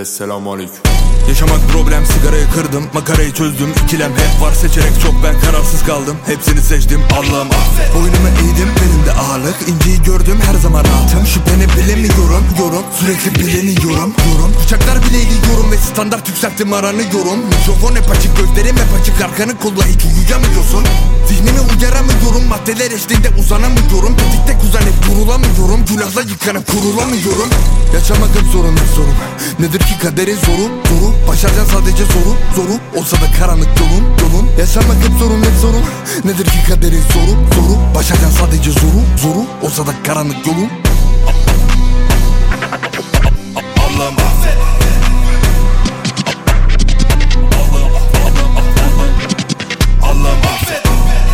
Evet, selamünaleyküm. Yaşamak problem, sigarayı kırdım, makarayı çözdüm. İkilem hep var, seçerek çok, ben kararsız kaldım. Hepsini seçtim, Allah'ım affet. Boynumu eğdim, belimde ağırlık, inciyi gördüm, her zaman rahatım. Şüpheni bilemiyorum, sürekli bileniyorum. Bıçaklar bile eğiliyorum ve standart yükselttim, aranıyorum. Mikrofon hep açık, gözlerim hep açık, arkanı kolla, hiç uyuyamıyorsun. Zihnimi uyaramıyorum, maddeler eşliğinde uzanamıyorum. Tetikte uzanıp durulamıyorum, günahla yıkanıp kurulamıyorum. Yaşamak hep zorun, hep zorum. Nedir ki kaderin zoru? Başaracaksın sadece zoru. Olsa da karanlık yolun. Yaşamak hep zorun, hep zorum. Nedir ki kaderin zoru? Başaracaksın sadece zoru. Olsa da karanlık yolun. Allah'ım affet. Allah'ım affet.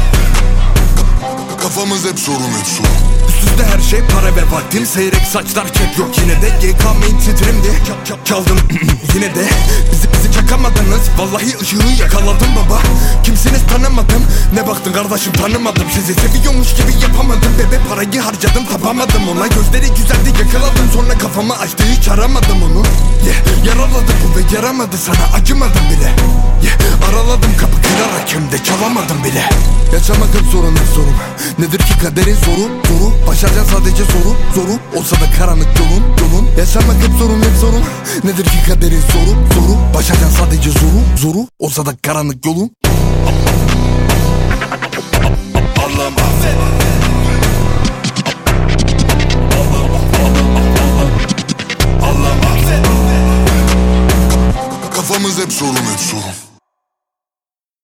Kafamız hep sorun. Üst üste her şey, para ve vaktim. Seyrek saçlar, kep yok yine de. GK main titrimdi, çaldım yine de. Bizi çakamadınız, vallahi ışığı yakaladım baba. Kimsiniz tanımadım, ne baktın kardeşim tanımadım. Sizi seviyormuş gibi yapamadım, bebe parayı harcadım tapamadım ona. Gözleri güzeldi yakaladım, sonra kafamı açtı, hiç aramadım onu. Yaraladı bu ve yaramadı, sana acımadım bile. Araladım kapı kırarak, hem de çalamadım bile. Yaşamak hep zorun, hep zorum. Nedir ki kaderin zoru? Başaracaksın sadece zoru. Olsa da karanlık yolun. Yaşamak hep zorun, hep zorum. Nedir ki kaderin zoru? Başaracaksın sadece zoru. Olsa da karanlık yolun. Allah'ım affet. Allah'ım affet. Kafamız hep sorun.